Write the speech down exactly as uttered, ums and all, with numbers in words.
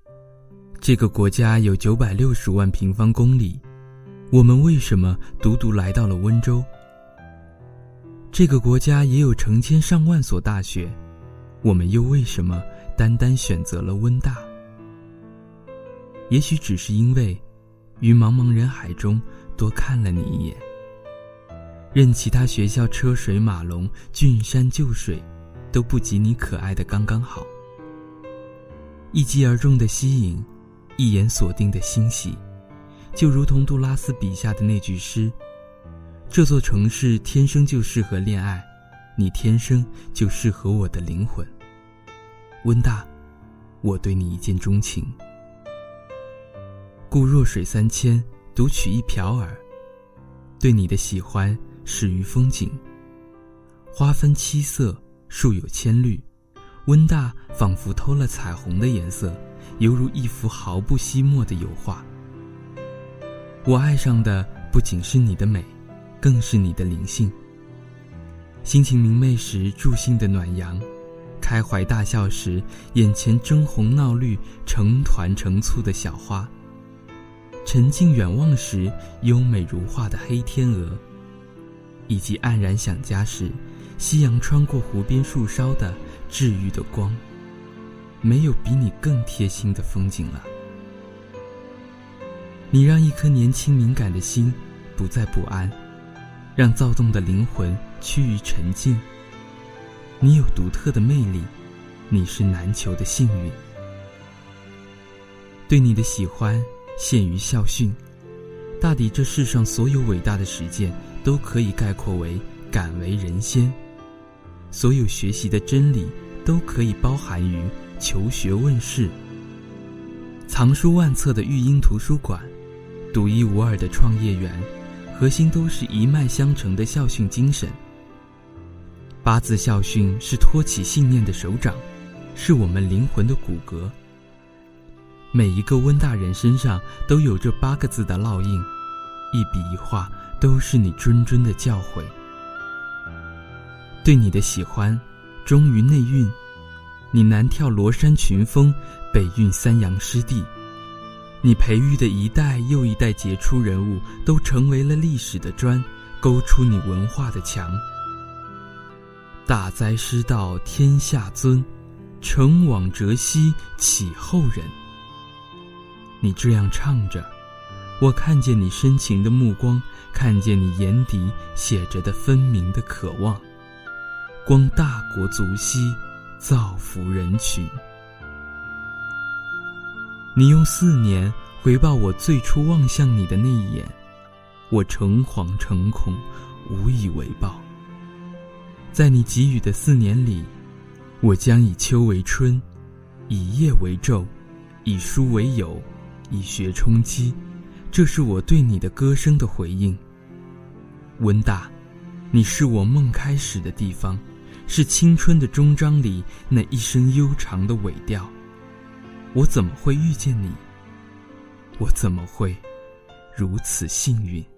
这个国家有九百六十万平方公里，我们为什么独独来到了温州？这个国家也有成千上万所大学，我们又为什么单单选择了温大？也许只是因为于茫茫人海中多看了你一眼，任其他学校车水马龙、郡山旧水都不及你可爱的刚刚好。一击而中的吸引，一眼锁定的欣喜，就如同杜拉斯笔下的那句诗：这座城市天生就适合恋爱，你天生就适合我的灵魂。温大，我对你一见钟情。故弱水三千，独取一瓢耳。对你的喜欢始于风景，花分七色，树有千绿，温大仿佛偷了彩虹的颜色，犹如一幅毫不惜墨的油画。我爱上的不仅是你的美，更是你的灵性。心情明媚时助兴的暖阳，开怀大笑时眼前争红闹绿、成团成簇的小花，沉静远望时优美如画的黑天鹅，以及黯然想家时夕阳穿过湖边树梢的治愈的光。没有比你更贴心的风景了。你让一颗年轻敏感的心不再不安，让躁动的灵魂趋于沉静。你有独特的魅力，你是难求的幸运。对你的喜欢限于校训，大抵这世上所有伟大的实践都可以概括为敢为人先，所有学习的真理都可以包含于求学问世。藏书万册的育婴图书馆，独一无二的创业园，核心都是一脉相承的校训精神。八字校训是托起信念的手掌，是我们灵魂的骨骼。每一个温大人身上都有这八个字的烙印，一笔一画都是你谆谆的教诲。对你的喜欢忠于内蕴，你南眺罗山群峰，北运三阳湿地，你培育的一代又一代杰出人物都成为了历史的砖，勾出你文化的墙。大哉师道天下尊，诚往哲兮启后人。你这样唱着，我看见你深情的目光，看见你眼底写着的分明的渴望。光大国足兮，造福人群。你用四年回报我最初望向你的那一眼，我诚惶诚恐，无以为报。在你给予的四年里，我将以秋为春，以叶为昼，以书为友，以学充饥，这是我对你的歌声的回应。温大，你是我梦开始的地方，是青春的终章里那一声悠长的尾调。我怎么会遇见你？我怎么会如此幸运？